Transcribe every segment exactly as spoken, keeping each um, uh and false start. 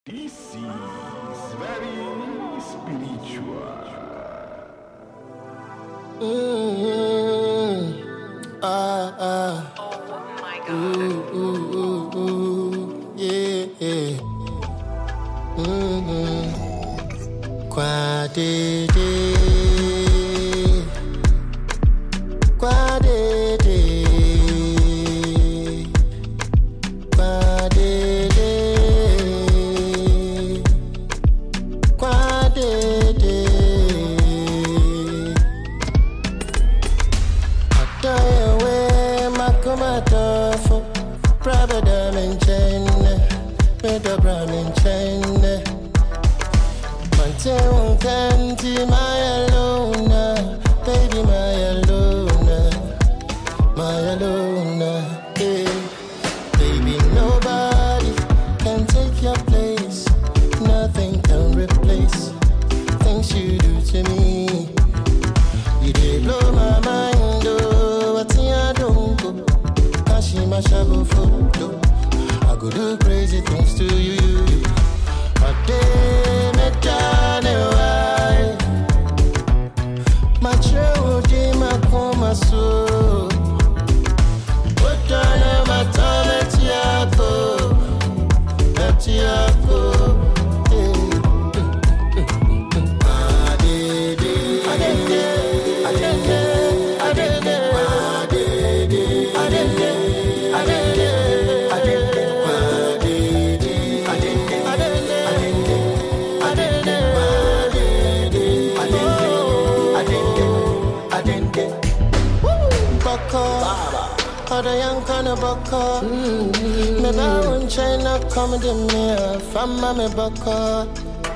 This is very spiritual. Mm-hmm. Ah, ah. Oh my God. Ooh, ooh, ooh, ooh. Yeah, yeah. Mm-hmm. Quadidi. Quadidi. Quadidi. Quadidi. Atayewe makumatofo. Brabada menchene. Meda bramenchene. Mante unkanti my alona. Baby my alona. My alona. Hey. Baby nobody can take your place. Nothing can replace things you do to me. You did blow my mind, oh, what I don't go. Kashima shabu photo. I go do crazy things to you. But they me down away. My true dream, I come my soul. What I my time at Yako. At Yako. Other young kind of baka. Me bound China come to me from my baka.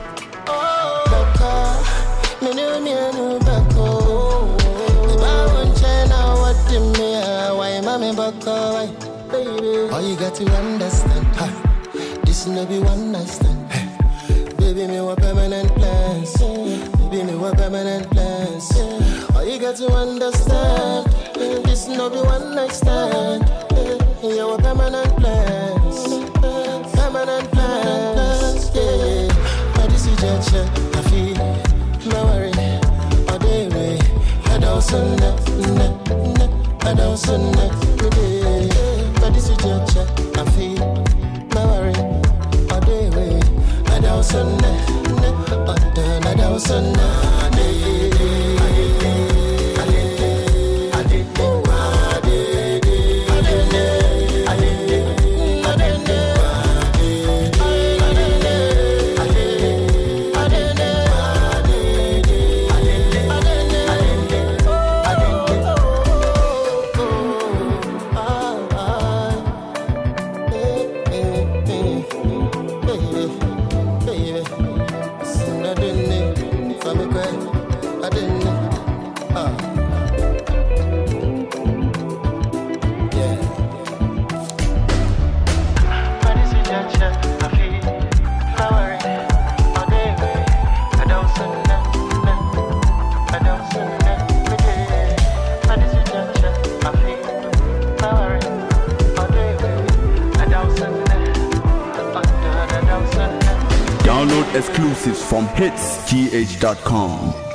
Baka, me know me no baka. Me bound China what the me why mommy baka baby. All you got to understand, huh? This no be one night stand. Hey. Baby me want permanent plans. Baby me want permanent plans. All you got to understand. This no be one night stand. You want permanent plans. Permanent plans. Yeah. But this is just I feel no worry. All day way. I don't sun net, net, net. I don't sun net. But this is just I feel no worry. All day way. I don't sun net, net. I don't sun net. Download exclusives from hits g h dot com.